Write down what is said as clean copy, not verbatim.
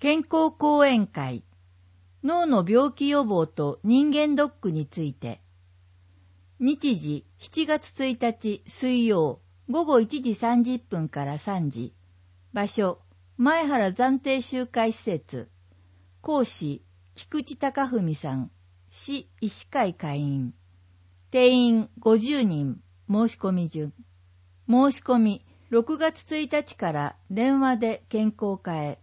健康講演会、脳の病気予防と人間ドックについて。日時7月1日水曜午後1時30分から3時。場所、前原暫定集会施設。講師、菊池隆文さん。市医師会会員。定員50人。申し込み順。申し込み6月1日から電話で健康課へ。